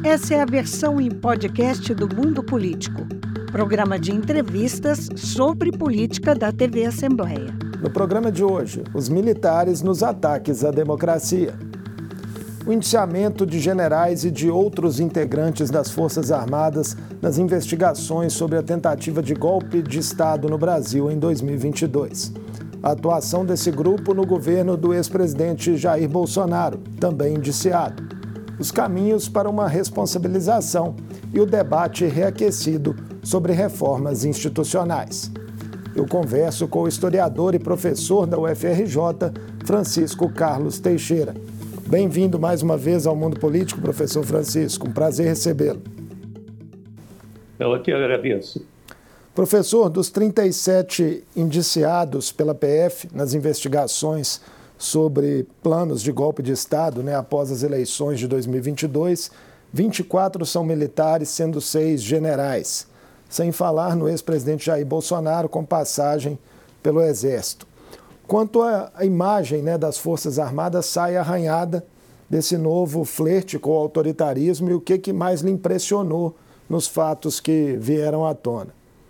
Essa é a versão em podcast do Mundo Político, programa de entrevistas sobre política da TV Assembleia. No programa de hoje, os militares nos ataques à democracia. O indiciamento de generais e de outros integrantes das Forças Armadas nas investigações sobre a tentativa de golpe de Estado no Brasil em 2022. A atuação desse grupo no governo do ex-presidente Jair Bolsonaro, também indiciado. Os caminhos para uma responsabilização e o debate reaquecido sobre reformas institucionais. Eu converso com o historiador e professor da UFRJ, Francisco Carlos Teixeira. Bem-vindo mais uma vez ao Mundo Político, professor Francisco. Um prazer recebê-lo. Eu aqui agradeço. Professor, dos 37 indiciados pela PF nas investigações sobre planos de golpe de Estado, após as eleições de 2022, 24 são militares, sendo 6 generais, sem falar no ex-presidente Jair Bolsonaro com passagem pelo Exército. Quanto à imagem das Forças Armadas, sai arranhada desse novo flerte com o autoritarismo e o que mais lhe impressionou nos fatos que vieram à tona?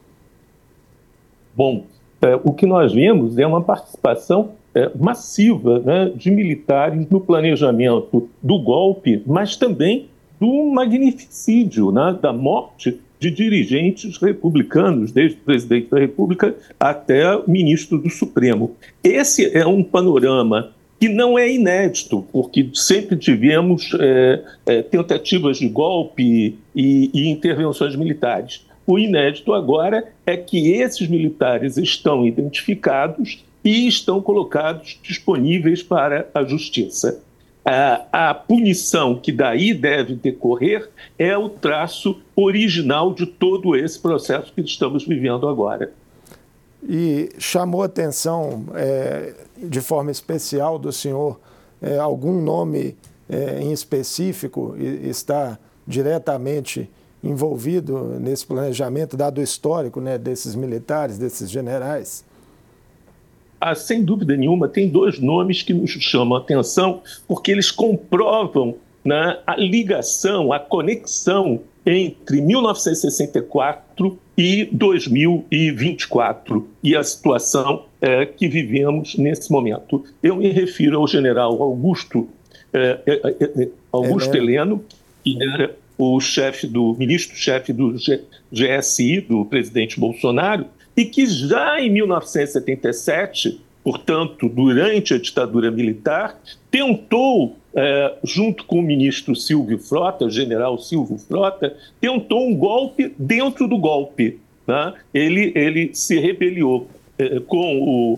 Bom, o que nós vemos é uma participação massiva de militares no planejamento do golpe, mas também do magnificídio, da morte de dirigentes republicanos, desde o presidente da República até o ministro do Supremo. Esse é um panorama que não é inédito, porque sempre tivemos tentativas de golpe e intervenções militares. O inédito agora é que esses militares estão identificados e estão colocados disponíveis para a justiça. A punição que daí deve decorrer é o traço original de todo esse processo que estamos vivendo agora. E chamou a atenção, de forma especial, do senhor, algum nome em específico está diretamente envolvido nesse planejamento, dado o histórico desses militares, desses generais? Sem dúvida nenhuma, tem 2 nomes que nos chamam a atenção, porque eles comprovam a ligação, a conexão entre 1964 e 2024 e a situação que vivemos nesse momento. Eu me refiro ao general Augusto Heleno, que era o ministro-chefe do GSI, do presidente Bolsonaro, e que já em 1977, portanto, durante a ditadura militar, tentou, junto com o ministro Silvio Frota, o general Silvio Frota, tentou um golpe dentro do golpe. Ele se rebeliou com o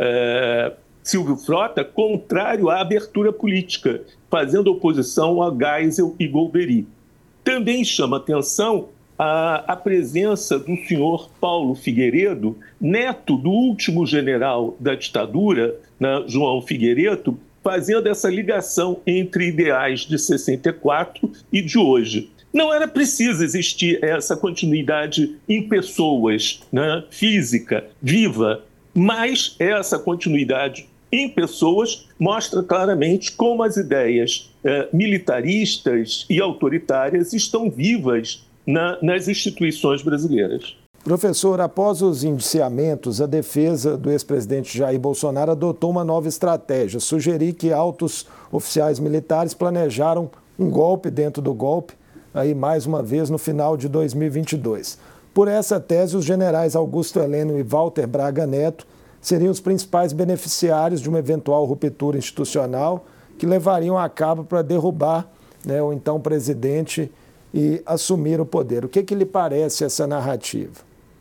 Silvio Frota, contrário à abertura política, fazendo oposição a Geisel e Golbery. Também chama atenção a presença do senhor Paulo Figueiredo, neto do último general da ditadura, João Figueiredo, fazendo essa ligação entre ideais de 64 e de hoje. Não era preciso existir essa continuidade em pessoas, física, viva, mas essa continuidade em pessoas mostra claramente como as ideias militaristas e autoritárias estão vivas nas instituições brasileiras. Professor, após os indiciamentos, a defesa do ex-presidente Jair Bolsonaro adotou uma nova estratégia, sugerir que altos oficiais militares planejaram um golpe dentro do golpe, aí mais uma vez no final de 2022. Por essa tese, os generais Augusto Heleno e Walter Braga Neto seriam os principais beneficiários de uma eventual ruptura institucional que levariam a cabo para derrubar o então presidente e assumir o poder. O que lhe parece essa narrativa?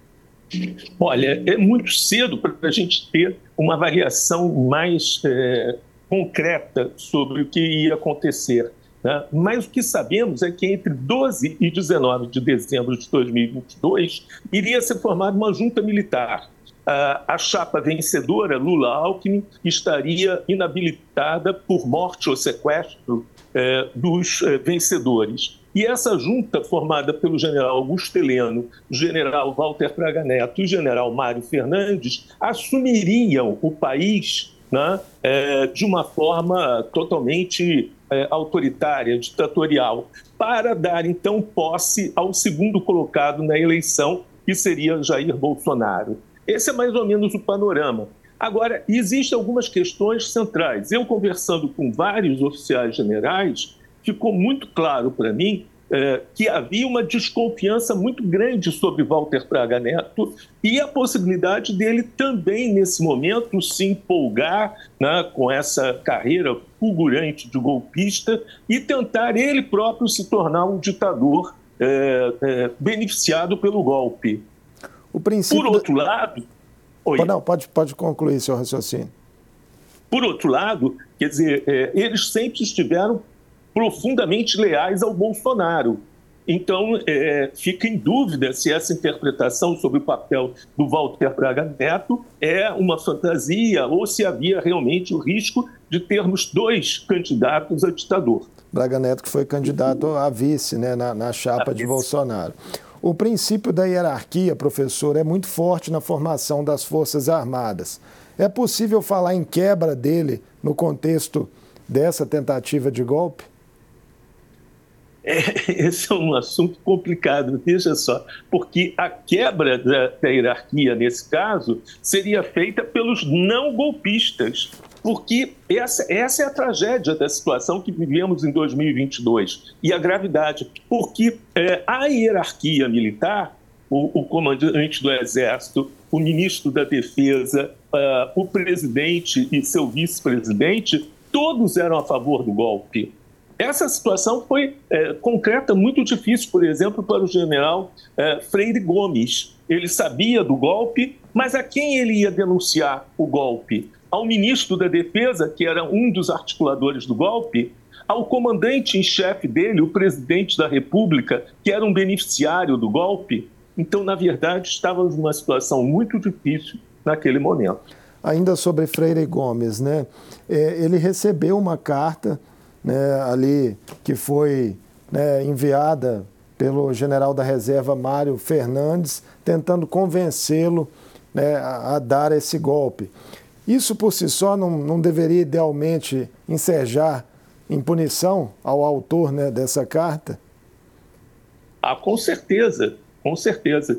Olha, é muito cedo para a gente ter uma avaliação mais concreta sobre o que ia acontecer. Mas o que sabemos é que entre 12 e 19 de dezembro de 2022 iria ser formada uma junta militar. A chapa vencedora, Lula-Alckmin, estaria inabilitada por morte ou sequestro dos vencedores. E essa junta, formada pelo general Augusto Heleno, general Walter Braga Neto e general Mário Fernandes, assumiriam o país de uma forma totalmente autoritária, ditatorial, para dar, então, posse ao segundo colocado na eleição, que seria Jair Bolsonaro. Esse é mais ou menos o panorama. Agora, existem algumas questões centrais. Eu, conversando com vários oficiais generais, ficou muito claro para mim que havia uma desconfiança muito grande sobre Walter Braga Neto e a possibilidade dele também, nesse momento, se empolgar, né, com essa carreira fulgurante de golpista e tentar ele próprio se tornar um ditador beneficiado pelo golpe. Por outro lado... Oi. Não, pode concluir seu raciocínio. Por outro lado, quer dizer, eles sempre estiveram profundamente leais ao Bolsonaro. Então, fica em dúvida se essa interpretação sobre o papel do Walter Braga Neto é uma fantasia ou se havia realmente o risco de termos dois candidatos a ditador. Braga Neto que foi candidato a vice, né, na chapa de Bolsonaro. O princípio da hierarquia, professor, é muito forte na formação das Forças Armadas. É possível falar em quebra dele no contexto dessa tentativa de golpe? Esse é um assunto complicado, veja só, porque a quebra da hierarquia, nesse caso, seria feita pelos não golpistas, porque essa é a tragédia da situação que vivemos em 2022 e a gravidade, porque a hierarquia militar, o comandante do Exército, o ministro da Defesa, o presidente e seu vice-presidente, todos eram a favor do golpe. Essa situação foi concreta, muito difícil, por exemplo, para o general Freire Gomes. Ele sabia do golpe, mas a quem ele ia denunciar o golpe? Ao ministro da Defesa, que era um dos articuladores do golpe, ao comandante em chefe dele, o presidente da República, que era um beneficiário do golpe. Então, na verdade, estávamos numa situação muito difícil naquele momento. Ainda sobre Freire Gomes, né? Ele recebeu uma carta, né, ali que foi, né, enviada pelo general da reserva Mário Fernandes, tentando convencê-lo, né, a dar esse golpe. Isso por si só não deveria idealmente ensejar em punição ao autor, né, dessa carta? Com certeza, com certeza.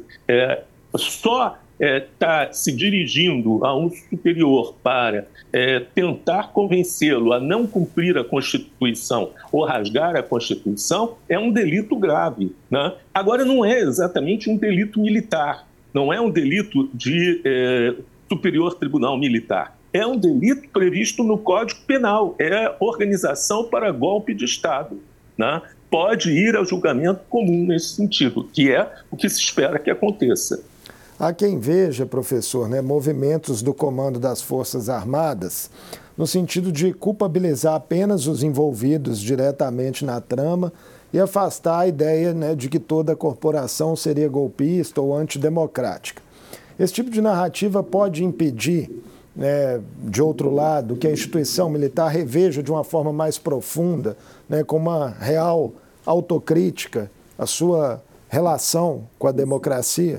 Só está se dirigindo a um superior para tentar convencê-lo a não cumprir a Constituição ou rasgar a Constituição é um delito grave, né? Agora, não é exatamente um delito militar, não é um delito de Superior Tribunal Militar. É um delito previsto no Código Penal, é organização para golpe de Estado, né? Pode ir ao julgamento comum nesse sentido, que é o que se espera que aconteça. Há quem veja, professor, né, movimentos do comando das Forças Armadas no sentido de culpabilizar apenas os envolvidos diretamente na trama e afastar a ideia, né, de que toda a corporação seria golpista ou antidemocrática. Esse tipo de narrativa pode impedir, né, de outro lado, que a instituição militar reveja de uma forma mais profunda, né, com uma real autocrítica, a sua relação com a democracia?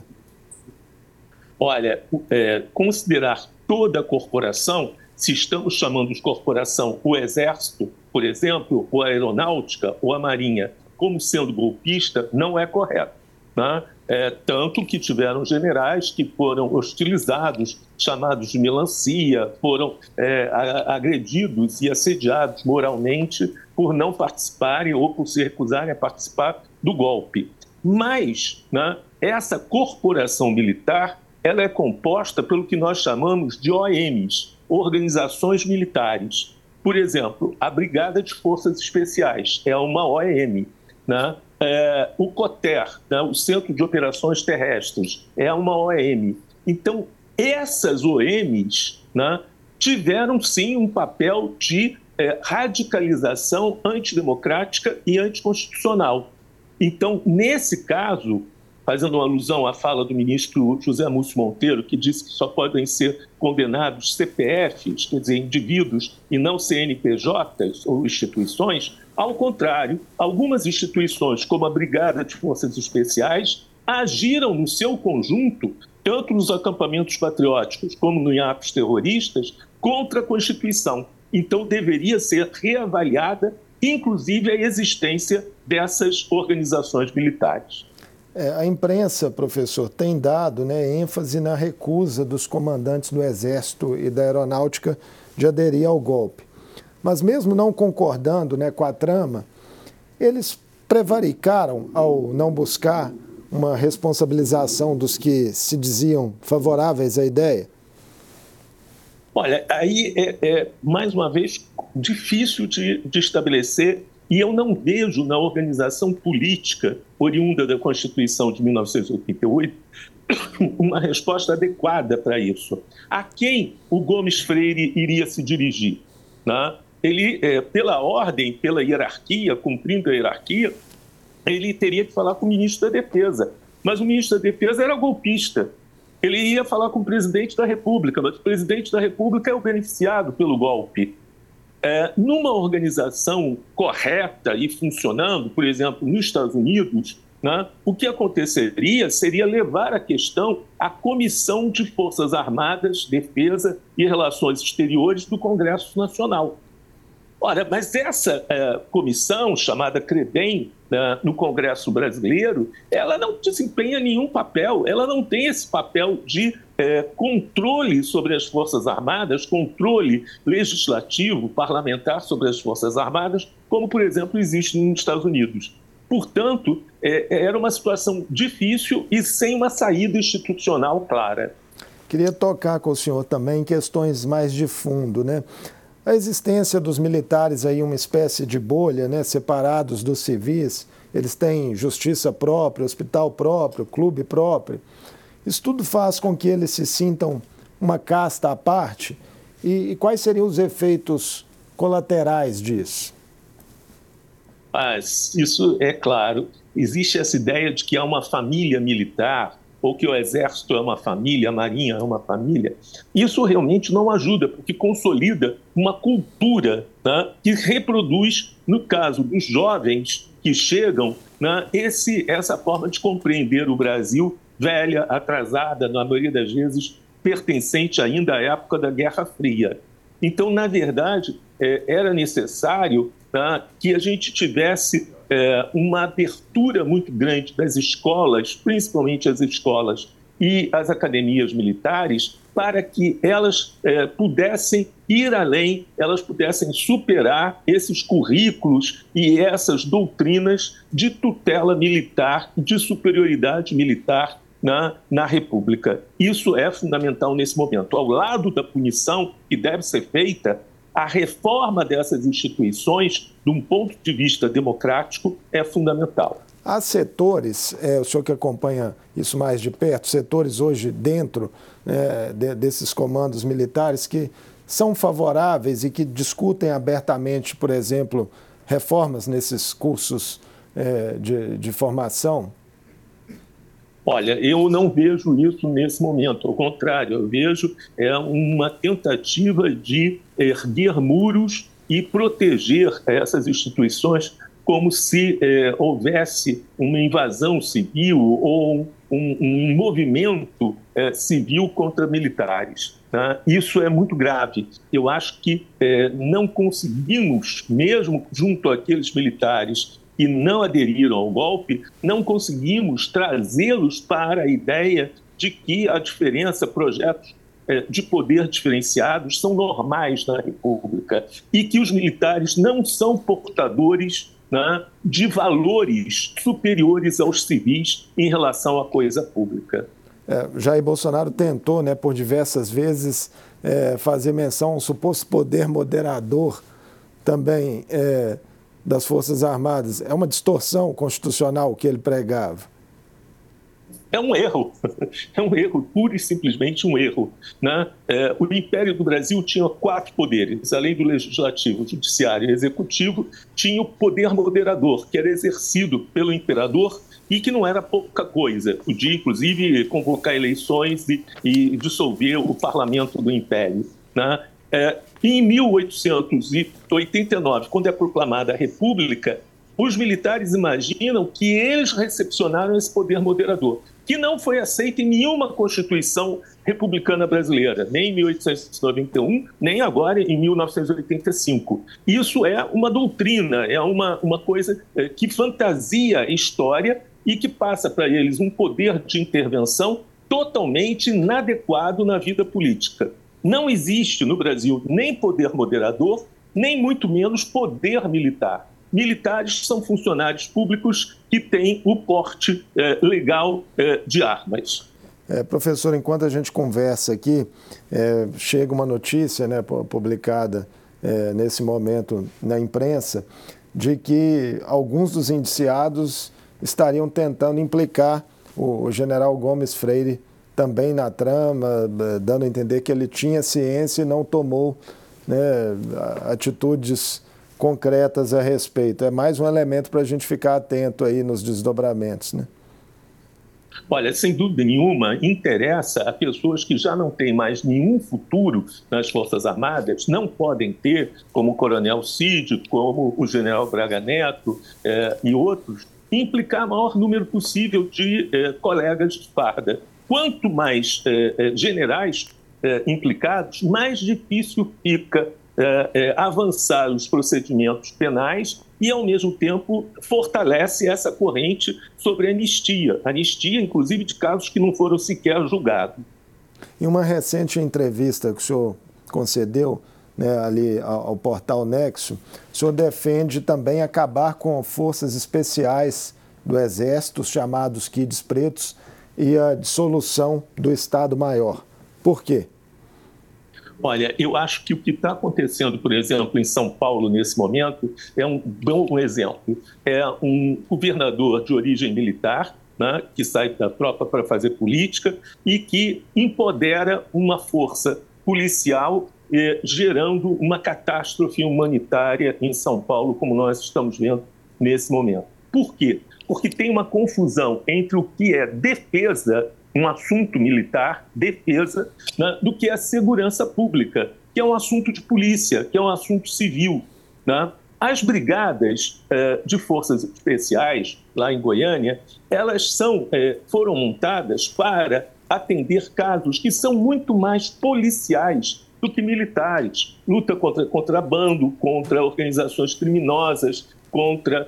Olha, considerar toda a corporação, se estamos chamando de corporação o Exército, por exemplo, ou a Aeronáutica ou a Marinha, como sendo golpista, não é correto, né? Tanto que tiveram generais que foram hostilizados, chamados de melancia, foram agredidos e assediados moralmente por não participarem ou por se recusarem a participar do golpe. Mas, né, essa corporação militar, ela é composta pelo que nós chamamos de OMs, Organizações Militares. Por exemplo, a Brigada de Forças Especiais é uma OM, né? O COTER, né, o Centro de Operações Terrestres, é uma OM. Então, essas OMs, né, tiveram, sim, um papel de radicalização antidemocrática e anticonstitucional. Então, nesse caso, fazendo uma alusão à fala do ministro José Múcio Monteiro, que disse que só podem ser condenados CPFs, quer dizer, indivíduos, e não CNPJs ou instituições, ao contrário, algumas instituições, como a Brigada de Forças Especiais, agiram no seu conjunto, tanto nos acampamentos patrióticos como em atos terroristas, contra a Constituição. Então, deveria ser reavaliada inclusive a existência dessas organizações militares. A imprensa, professor, tem dado, né, ênfase na recusa dos comandantes do Exército e da Aeronáutica de aderir ao golpe. Mas mesmo não concordando, né, com a trama, eles prevaricaram ao não buscar uma responsabilização dos que se diziam favoráveis à ideia? Olha, aí mais uma vez, difícil de estabelecer, e eu não vejo na organização política oriunda da Constituição de 1988 uma resposta adequada para isso. A quem o Gomes Freire iria se dirigir? Né? Ele, pela ordem, pela hierarquia, cumprindo a hierarquia, ele teria que falar com o ministro da Defesa. Mas o ministro da Defesa era golpista. Ele ia falar com o presidente da República, mas o presidente da República é o beneficiado pelo golpe. Numa organização correta e funcionando, por exemplo, nos Estados Unidos, né, o que aconteceria seria levar a questão à Comissão de Forças Armadas, Defesa e Relações Exteriores do Congresso Nacional. Ora, mas essa comissão, chamada CREBEM, no Congresso brasileiro, ela não desempenha nenhum papel, ela não tem esse papel de controle sobre as Forças Armadas, controle legislativo, parlamentar sobre as Forças Armadas, como, por exemplo, existe nos Estados Unidos. Portanto, era uma situação difícil e sem uma saída institucional clara. Queria tocar com o senhor também em questões mais de fundo, né? A existência dos militares aí, uma espécie de bolha, né, separados dos civis, eles têm justiça própria, hospital próprio, clube próprio. Isso tudo faz com que eles se sintam uma casta à parte. E quais seriam os efeitos colaterais disso? Mas isso é claro. Existe essa ideia de que há uma família militar, ou que o Exército é uma família, a Marinha é uma família. Isso realmente não ajuda, porque consolida uma cultura, né, que reproduz, no caso dos jovens que chegam, né, essa forma de compreender o Brasil velha, atrasada, na maioria das vezes pertencente ainda à época da Guerra Fria. Então, na verdade, era necessário, né, que a gente tivesse uma abertura muito grande das escolas, principalmente as escolas e as academias militares, para que elas pudessem ir além, elas pudessem superar esses currículos e essas doutrinas de tutela militar, de superioridade militar na República. Isso é fundamental nesse momento. Ao lado da punição que deve ser feita, a reforma dessas instituições, de um ponto de vista democrático, é fundamental. Há setores, o senhor que acompanha isso mais de perto, setores hoje dentro desses comandos militares que são favoráveis e que discutem abertamente, por exemplo, reformas nesses cursos de formação? Olha, eu não vejo isso nesse momento, ao contrário, eu vejo uma tentativa de erguer muros e proteger essas instituições como se houvesse uma invasão civil ou um movimento civil contra militares. Tá? Isso é muito grave. Eu acho que não conseguimos, mesmo junto àqueles militares que não aderiram ao golpe, não conseguimos trazê-los para a ideia de que a diferença, projetos de poder diferenciados são normais na República e que os militares não são portadores, né, de valores superiores aos civis em relação à coisa pública. Jair Bolsonaro tentou, né, por diversas vezes, fazer menção a um suposto poder moderador também das Forças Armadas. É uma distorção constitucional que ele pregava. É um erro, pura e simplesmente um erro. Né? O Império do Brasil tinha 4 poderes, além do legislativo, judiciário e executivo, tinha o poder moderador, que era exercido pelo imperador e que não era pouca coisa. Podia, inclusive, convocar eleições e dissolver o parlamento do Império. Né? Em 1889, quando é proclamada a República, os militares imaginam que eles recepcionaram esse poder moderador, que não foi aceito em nenhuma Constituição republicana brasileira, nem em 1891, nem agora em 1985. Isso é uma doutrina, é uma coisa que fantasia a história e que passa para eles um poder de intervenção totalmente inadequado na vida política. Não existe no Brasil nem poder moderador, nem muito menos poder militar. Militares são funcionários públicos que têm o porte legal de armas. Professor, enquanto a gente conversa aqui, chega uma notícia, né, publicada nesse momento na imprensa, de que alguns dos indiciados estariam tentando implicar o general Gomes Freire também na trama, dando a entender que ele tinha ciência e não tomou, né, atitudes concretas a respeito. É mais um elemento para a gente ficar atento aí nos desdobramentos, né? Olha, sem dúvida nenhuma, interessa a pessoas que já não têm mais nenhum futuro nas Forças Armadas, não podem ter, como o Coronel Cid, como o General Braga Neto e outros, implicar o maior número possível de colegas de farda. Quanto mais generais implicados, mais difícil fica avançar os procedimentos penais e, ao mesmo tempo, fortalece essa corrente sobre anistia. Anistia, inclusive, de casos que não foram sequer julgados. Em uma recente entrevista que o senhor concedeu, né, ali ao portal Nexo, o senhor defende também acabar com forças especiais do Exército, os chamados Kids Pretos, e a dissolução do Estado-Maior. Por quê? Olha, eu acho que o que está acontecendo, por exemplo, em São Paulo nesse momento, é um bom exemplo. É um governador de origem militar, né, que sai da tropa para fazer política e que empodera uma força policial gerando uma catástrofe humanitária em São Paulo, como nós estamos vendo nesse momento. Por quê? Porque tem uma confusão entre o que é defesa, um assunto militar, defesa, né, do que é segurança pública, que é um assunto de polícia, que é um assunto civil, né? As brigadas de forças especiais, lá em Goiânia, elas foram montadas para atender casos que são muito mais policiais do que militares. Luta contra contrabando, contra organizações criminosas, contra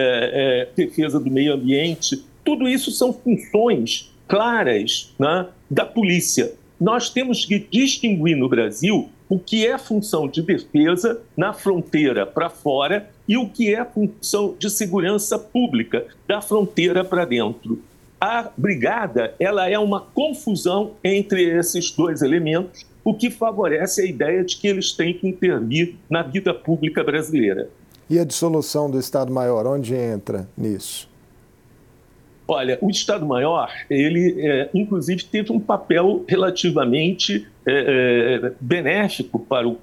defesa do meio ambiente. Tudo isso são funções claras, né, da polícia. Nós temos que distinguir no Brasil o que é função de defesa na fronteira para fora e o que é função de segurança pública da fronteira para dentro. A brigada, ela é uma confusão entre esses dois elementos, o que favorece a ideia de que eles têm que intervir na vida pública brasileira. E a dissolução do Estado-Maior, onde entra nisso? Olha, o Estado-Maior, ele, inclusive, teve um papel relativamente benéfico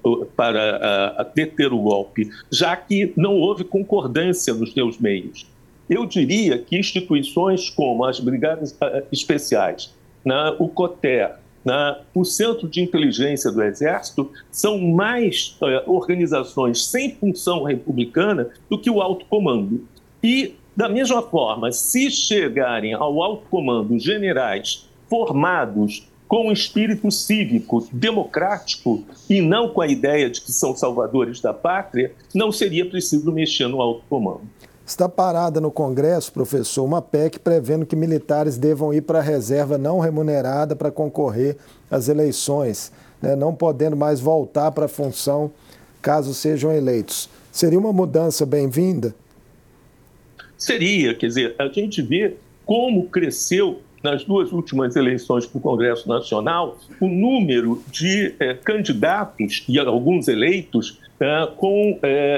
para deter o golpe, já que não houve concordância nos seus meios. Eu diria que instituições como as Brigadas Especiais, o COTER, o Centro de Inteligência do Exército, são mais organizações sem função republicana do que o alto comando. E, da mesma forma, se chegarem ao alto comando generais formados com um espírito cívico, democrático, e não com a ideia de que são salvadores da pátria, não seria preciso mexer no alto comando. Está parada no Congresso, professor, uma PEC prevendo que militares devam ir para a reserva não remunerada para concorrer às eleições, né, não podendo mais voltar para a função caso sejam eleitos. Seria uma mudança bem-vinda? Seria, quer dizer, a gente vê como cresceu nas duas últimas eleições para o Congresso Nacional o número de candidatos e alguns eleitos com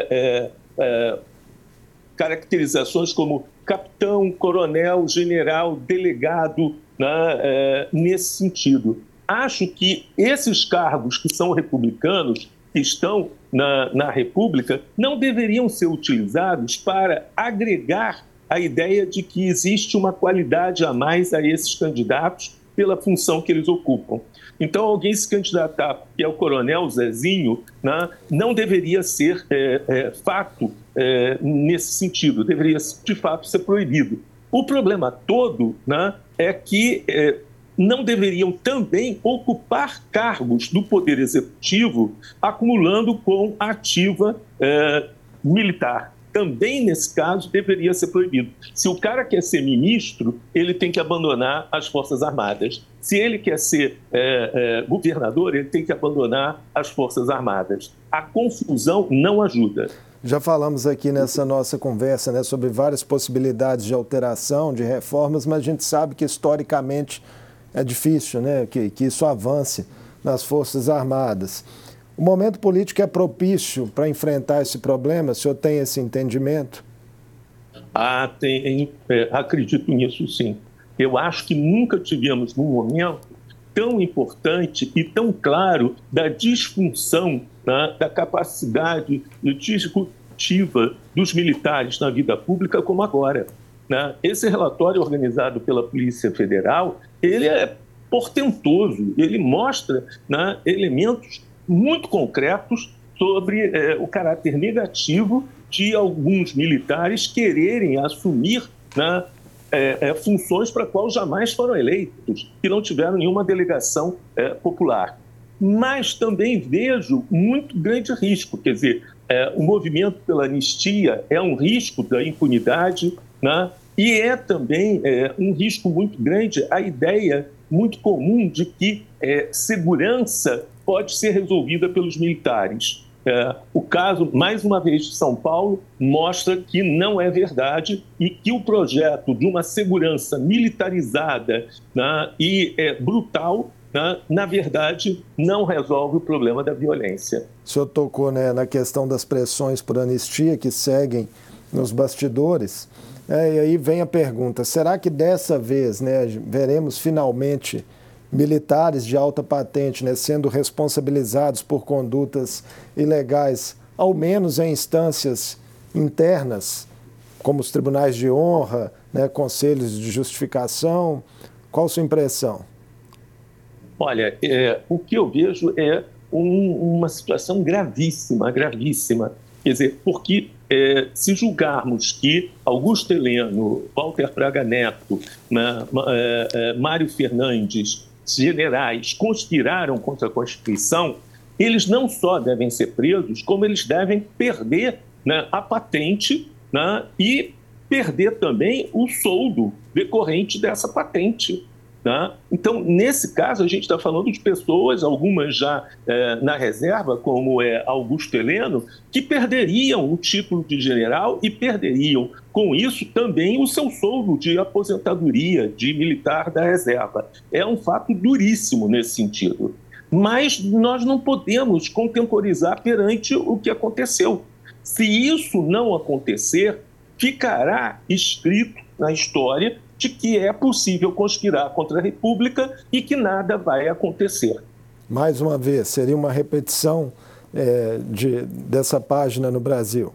caracterizações como capitão, coronel, general, delegado, nesse sentido. Acho que esses cargos que são republicanos, que estão na República, não deveriam ser utilizados para agregar a ideia de que existe uma qualidade a mais a esses candidatos pela função que eles ocupam. Então, alguém se candidatar, que é o coronel Zezinho, não deveria ser fato nesse sentido, deveria, de fato, ser proibido. O problema todo, né, é que não deveriam também ocupar cargos do Poder Executivo acumulando com a ativa militar. Também, nesse caso, deveria ser proibido. Se o cara quer ser ministro, ele tem que abandonar as Forças Armadas. Se ele quer ser governador, ele tem que abandonar as Forças Armadas. A confusão não ajuda. Já falamos aqui nessa nossa conversa, né, sobre várias possibilidades de alteração, de reformas, mas a gente sabe que historicamente é difícil, né, que isso avance nas Forças Armadas. O momento político é propício para enfrentar esse problema? O senhor tem esse entendimento? Acredito nisso, sim. Eu acho que nunca tivemos num momento tão importante e tão claro da disfunção, né, da capacidade disruptiva dos militares na vida pública como agora, né? Esse relatório organizado pela Polícia Federal, ele é portentoso, ele mostra, né, elementos muito concretos sobre o caráter negativo de alguns militares quererem assumir, né, funções para as quais jamais foram eleitos, que não tiveram nenhuma delegação popular. Mas também vejo muito grande risco, quer dizer, o movimento pela anistia é um risco da impunidade, né? E é também um risco muito grande a ideia muito comum de que segurança pode ser resolvida pelos militares. O caso, mais uma vez, de São Paulo mostra que não é verdade e que o projeto de uma segurança militarizada, né, e brutal, né, na verdade, não resolve o problema da violência. O senhor tocou, né, na questão das pressões por anistia que seguem nos bastidores. E aí vem a pergunta, será que dessa vez, né, veremos finalmente militares de alta patente, né, sendo responsabilizados por condutas ilegais, ao menos em instâncias internas, como os tribunais de honra, né, conselhos de justificação? Qual a sua impressão? Olha, o que eu vejo é uma situação gravíssima, gravíssima. Quer dizer, porque se julgarmos que Augusto Heleno, Walter Braga Neto, Mário Fernandes, generais, conspiraram contra a Constituição, eles não só devem ser presos, como eles devem perder, né, a patente, né, e perder também o soldo decorrente dessa patente. Né? Então, nesse caso, a gente está falando de pessoas, algumas já na reserva, como Augusto Heleno, que perderiam o título de general e perderiam, com isso, também o seu soldo de aposentadoria de militar da reserva. É um fato duríssimo nesse sentido. Mas nós não podemos contemporizar perante o que aconteceu. Se isso não acontecer, ficará escrito na história de que é possível conspirar contra a República e que nada vai acontecer. Mais uma vez, seria uma repetição dessa página no Brasil?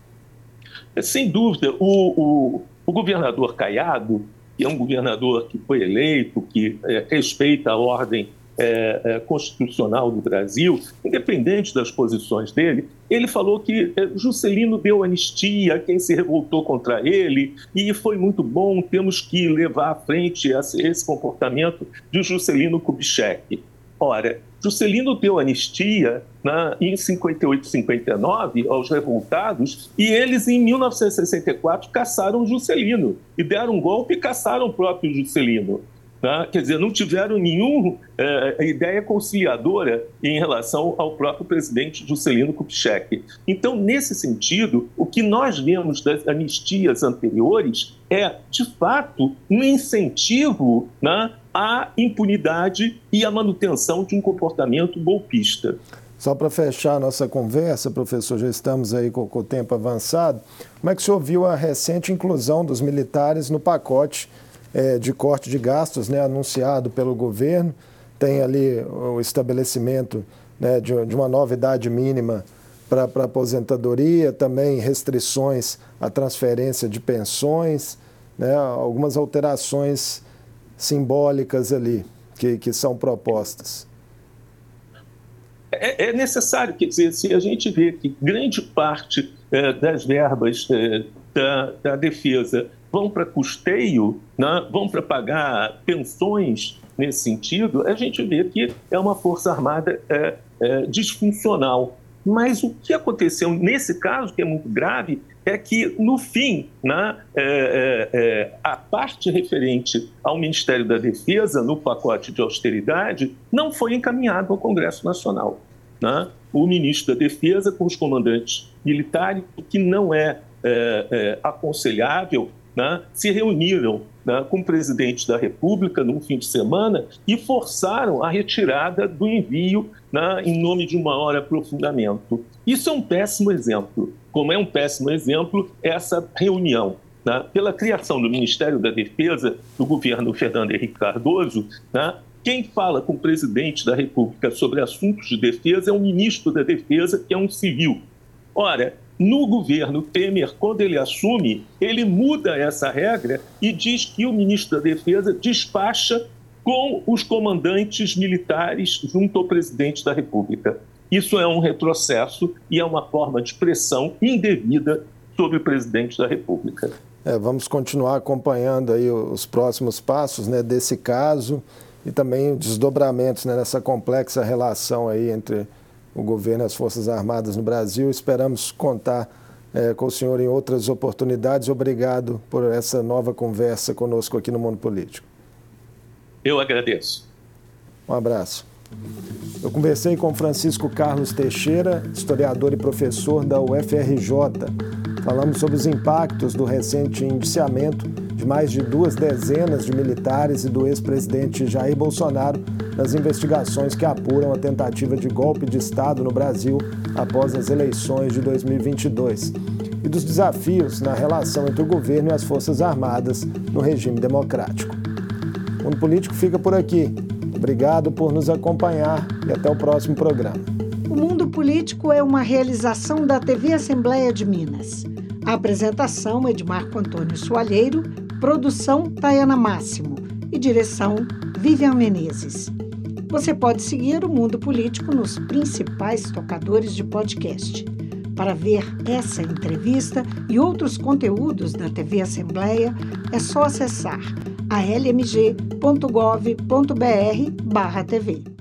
Sem dúvida. O governador Caiado, que é um governador que foi eleito, que respeita a ordem constitucional do Brasil, independente das posições dele, ele falou que Juscelino deu anistia a quem se revoltou contra ele e foi muito bom, temos que levar à frente esse comportamento de Juscelino Kubitschek. Ora, Juscelino deu anistia, né, em 58 e 59 aos revoltados e eles, em 1964, caçaram Juscelino e deram um golpe e caçaram o próprio Juscelino. Quer dizer, não tiveram nenhuma ideia conciliadora em relação ao próprio presidente Juscelino Kubitschek. Então, nesse sentido, o que nós vemos das anistias anteriores é, de fato, um incentivo, né, à impunidade e à manutenção de um comportamento golpista. Só para fechar a nossa conversa, professor, já estamos aí com o tempo avançado, como é que o senhor viu a recente inclusão dos militares no pacote de corte de gastos, né, anunciado pelo governo? Tem ali o estabelecimento, né, de uma nova idade mínima para aposentadoria, também restrições à transferência de pensões, né, algumas alterações simbólicas ali que são propostas. É necessário, quer dizer, se a gente vê que grande parte das verbas da defesa vão para custeio, né, vão para pagar pensões nesse sentido, a gente vê que é uma Força Armada disfuncional. Mas o que aconteceu nesse caso, que é muito grave, é que, no fim, né, a parte referente ao Ministério da Defesa, no pacote de austeridade, não foi encaminhado ao Congresso Nacional. Né? O ministro da Defesa, com os comandantes militares, o que não é aconselhável, né, se reuniram, né, com o presidente da República num fim de semana e forçaram a retirada do envio, né, em nome de um maior aprofundamento. Isso é um péssimo exemplo. Como é um péssimo exemplo essa reunião, né, pela criação do Ministério da Defesa do governo Fernando Henrique Cardoso, né, quem fala com o presidente da República sobre assuntos de defesa é o ministro da Defesa, que é um civil. Ora, no governo Temer, quando ele assume, ele muda essa regra e diz que o ministro da Defesa despacha com os comandantes militares junto ao presidente da República. Isso é um retrocesso e é uma forma de pressão indevida sobre o presidente da República. Vamos continuar acompanhando aí os próximos passos, né, desse caso e também os desdobramentos, né, nessa complexa relação aí entre o governo e as Forças Armadas no Brasil. Esperamos contar com o senhor em outras oportunidades. Obrigado por essa nova conversa conosco aqui no Mundo Político. Eu agradeço. Um abraço. Eu conversei com Francisco Carlos Teixeira, historiador e professor da UFRJ. Falamos sobre os impactos do recente indiciamento de mais de 2 dezenas de militares e do ex-presidente Jair Bolsonaro nas investigações que apuram a tentativa de golpe de Estado no Brasil após as eleições de 2022 e dos desafios na relação entre o governo e as Forças Armadas no regime democrático. O Mundo Político fica por aqui. Obrigado por nos acompanhar e até o próximo programa. O Mundo Político é uma realização da TV Assembleia de Minas. A apresentação é de Marco Antônio Soalheiro, produção Tayana Máximo e direção Vivian Menezes. Você pode seguir o Mundo Político nos principais tocadores de podcast. Para ver essa entrevista e outros conteúdos da TV Assembleia, é só acessar almg.gov.br/tv.